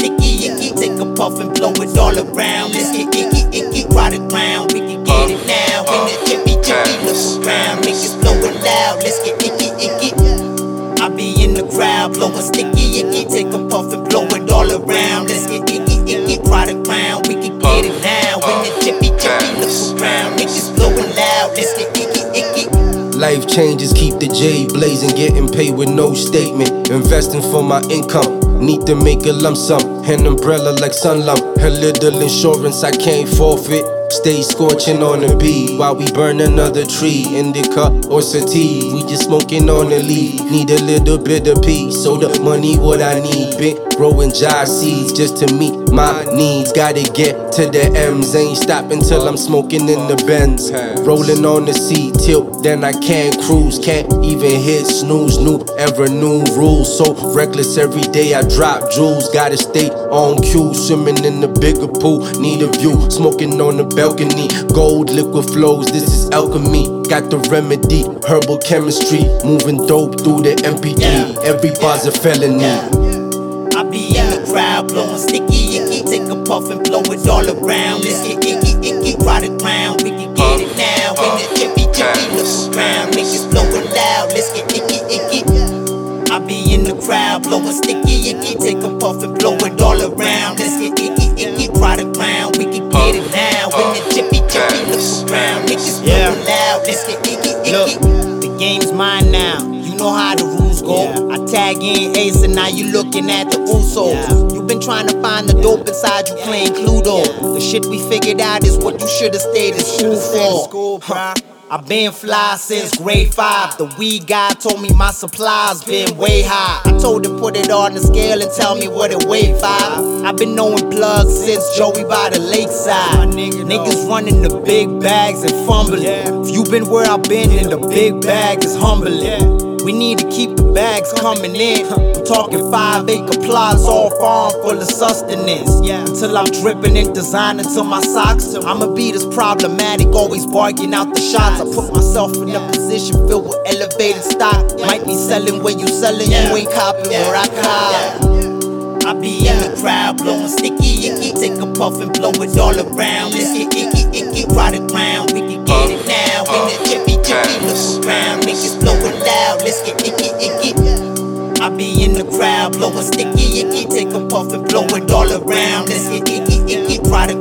sticky, icky. Take a puff and blow it all around. Let's get icky, icky, ride the ground. We can get it now. In the chippy, look around. Niggas blowing loud. Let's get icky, icky. I be in the crowd, blowing sticky, icky. Take a puff and blow it all around. Let's get icky, icky, ride the ground. We can get it now. In the chippy, look around. Niggas blowing loud. Let's get icky, icky. Life changes, keep the J blazing, getting paid with no statement. Investing for my income, need to make a lump sum. An umbrella like sun lump, a little insurance I can't forfeit. Stay scorching on the beat while we burn another tree. Indica or sativa, we just smoking on the leaf. Need a little bit of peace, so the money what I need. Been growing jive seeds just to meet my needs. Gotta get to the M's, ain't stopping till I'm smoking in the Benz. Rolling on the seat tilt, then I can't cruise. Can't even hit snooze, new era, new rules. So reckless every day I drop jewels. Gotta stay on cue, swimming in the bigger pool. Need a view, smoking on the balcony. Gold liquid flows, this is alchemy. Got the remedy, herbal chemistry. Moving dope through the MP3. Every bar's a felony. I be in the crowd, blowing sticky, icky. Take a puff and blow it all around. Let's get icky, icky, ride the ground. We can get it now. In the chippy, look around. Niggas blowing loud. Let's get icky, icky. I be in the crowd, blowing sticky, icky. Take a puff and blow it all around. Let's get icky, icky, ride the ground. We can get it now. In the chippy, look around. Niggas blowing loud. Let's get icky, icky. Look, the game's mine now. You know how the rules go. I tag in Ace and now you looking at the Usos. You been trying to find the dope inside, you playing Cluedo. The shit we figured out is what you should've stayed in school for. I've been fly since grade 5. The weed guy told me my supply's been way high. I told him put it on the scale and tell me what it weighed 5. I've been knowing plugs since Joey by the lakeside. Niggas running the big bags and fumbling. If you been where I've been, then the big bag is humbling. We need to keep the bags coming in. I'm talking 5-acre plots, all farm full of sustenance. Until I'm dripping in designer to my socks. I'ma be this problematic, always barking out the shots. I put myself in a position filled with elevated stock. Might be selling where you selling, you ain't copping where I cop. I be in the crowd, blowing sticky, icky. Take a puff and blow it all around. Let's get icky, icky, ride the ground. We can get it now. In the chippy, look around. Niggas blowing loud. Let's get icky, icky. I be in the crowd, blowing sticky, icky. Take a puff and blow it all around. Let's get icky, icky, ride the